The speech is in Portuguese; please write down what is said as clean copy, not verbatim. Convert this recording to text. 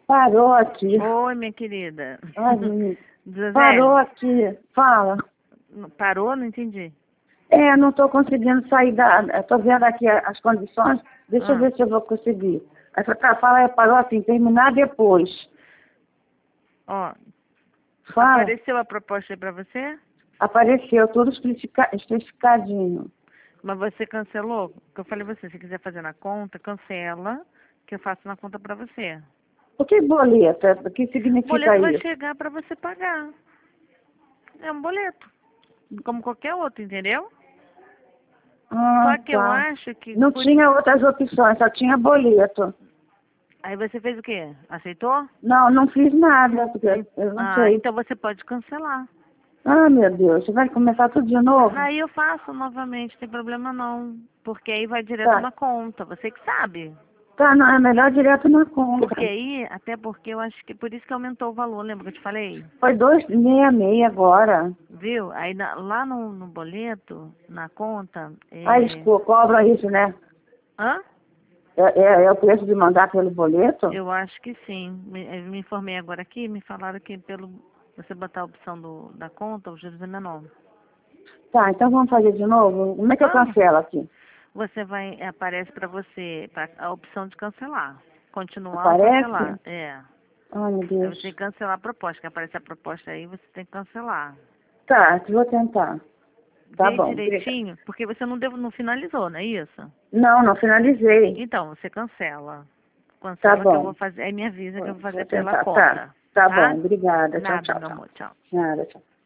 Parou aqui. Oi, minha querida. Ai, menina. José, Parou aqui. Fala. parou? Não entendi. Não estou conseguindo sair da... Estou vendo aqui as condições. Deixa eu ver se eu vou conseguir. Essa fala parou assim, terminar depois. Ó, Fala. apareceu a proposta aí pra você? Apareceu tudo especificadinho. Mas você cancelou? Porque eu falei pra você, se quiser fazer na conta, cancela, que eu faço na conta pra você. O que boleto? O que O significa boleto vai isso? chegar pra você pagar. É um boleto. Como qualquer outro, entendeu? Só que eu Tá. acho que... Não tinha outras opções, só tinha boleto. Aí você fez o quê? Aceitou? Não, não fiz nada, porque eu não sei. Então você pode cancelar. Ah, meu Deus, você vai começar tudo de novo? Aí eu faço novamente, não tem problema não. Porque aí vai direto Tá. na conta, você que sabe. Tá, não, é melhor direto na conta. Porque aí, até porque eu acho que por isso que aumentou o valor, lembra que eu te falei? Foi 2,66 agora. Viu? Aí lá no boleto, na conta, Ah, eles cobram isso, né? Hã? É o preço de mandar pelo boleto? Eu acho que sim. Me informei agora aqui, me falaram que pelo você botar a opção da conta, o juros é menor. Tá, então vamos fazer de novo? Como é que eu Vamos. cancelo aqui? Você aparece para você a opção de cancelar. Continuar ou Aparece? cancelar. Ai, meu Aí Deus. você tem que cancelar a proposta, que aparece a proposta aí, você tem que cancelar. Tá, vou tentar. Tá Vê bom. Obrigada. direitinho, porque você não finalizou, não é isso? Não finalizei. Então, você cancela. Tá Cancela que eu bom. vou fazer, aí me avisa que eu vou Vou fazer pela tentar. Tá. conta. Tá bom, Tá? obrigada. Tchau, Nada, tchau, meu tchau. amor, tchau. Nada, tchau.